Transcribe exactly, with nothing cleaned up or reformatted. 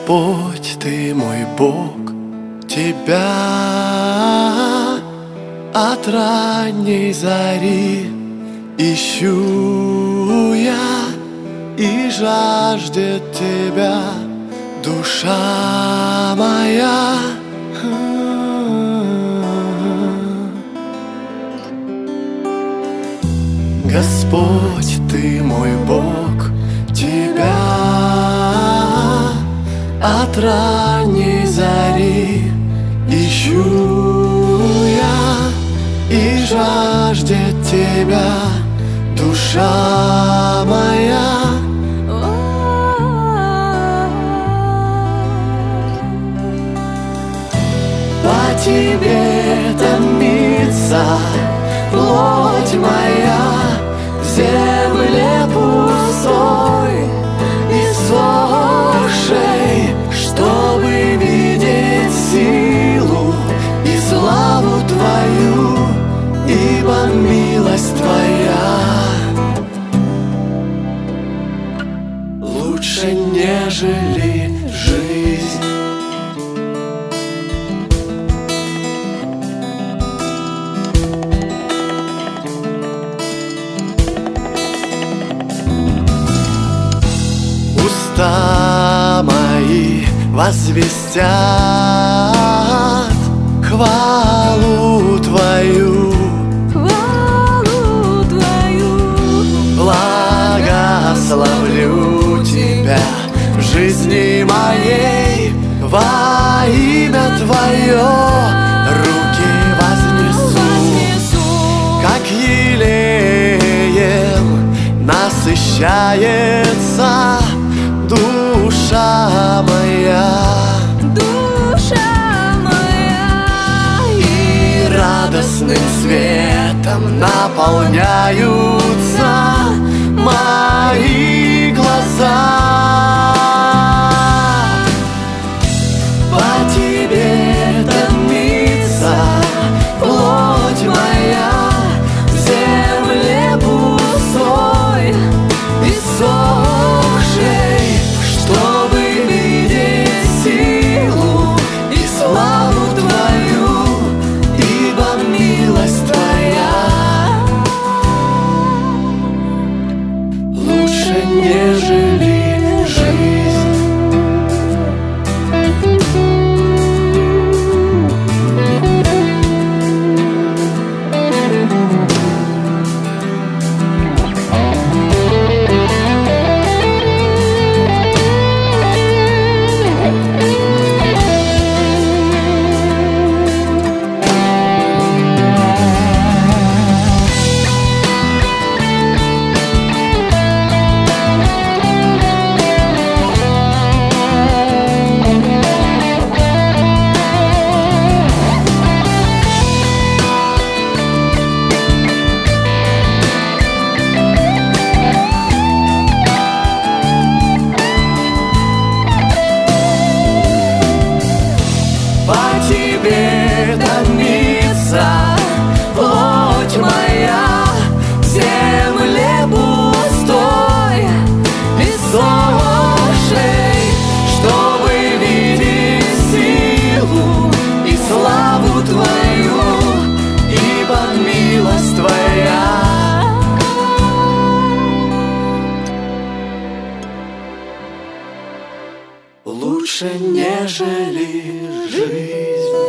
Господь, Ты мой Бог, Тебя от ранней зари ищу я, и жаждет Тебя душа моя. Господь, Ты мой Бог, Тебя от ранней зари ищу я, и жаждет Тебя душа моя. По Тебе томится плоть моя в земле пустой и сохшей, чтобы видеть силу и славу Твою, ибо милость Твоя лучше, нежели жизнь. Уста мои возвестят хвалу Твою, хвалу Твою. Благословлю Тебя в жизни моей, во имя Твое руки вознесу, вознесу. как елеем насыщается душа моя, Душа моя, и радостным светом наполняются мои глаза. По Тебе томится плоть моя в земле пустой и сохшей, чтобы видеть силу и славу Твою, ибо милость Твоя лучше, нежели жизнь. По Тебе томится плоть моя в земле пустой и сохшей, чтобы видеть силу и славу Твою, ибо милость Твоя лучше, нежели жизнь.